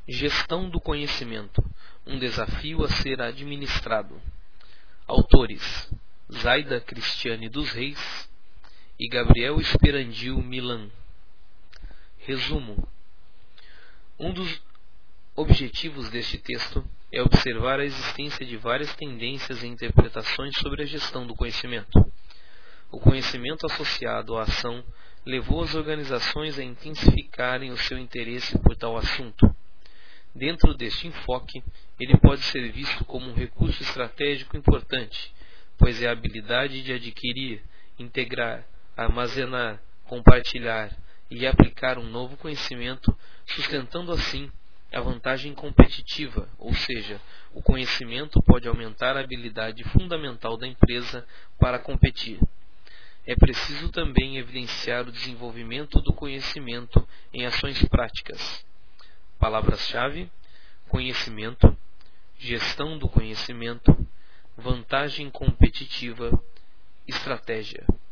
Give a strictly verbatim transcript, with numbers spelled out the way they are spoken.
Gestão do conhecimento, um desafio a ser administrado. Autores: Zaida Cristiane dos Reis e Gabriel Esperandil Milan. Resumo: um dos objetivos deste texto é observar a existência de várias tendências e interpretações sobre a gestão do conhecimento. O conhecimento associado à ação levou as organizações a intensificarem o seu interesse por tal assunto. Dentro deste enfoque, ele pode ser visto como um recurso estratégico importante, pois é a habilidade de adquirir, integrar, armazenar, compartilhar e aplicar um novo conhecimento, sustentando assim a vantagem competitiva, ou seja, o conhecimento pode aumentar a habilidade fundamental da empresa para competir. É preciso também evidenciar o desenvolvimento do conhecimento em ações práticas. Palavras-chave: conhecimento, gestão do conhecimento, vantagem competitiva, estratégia.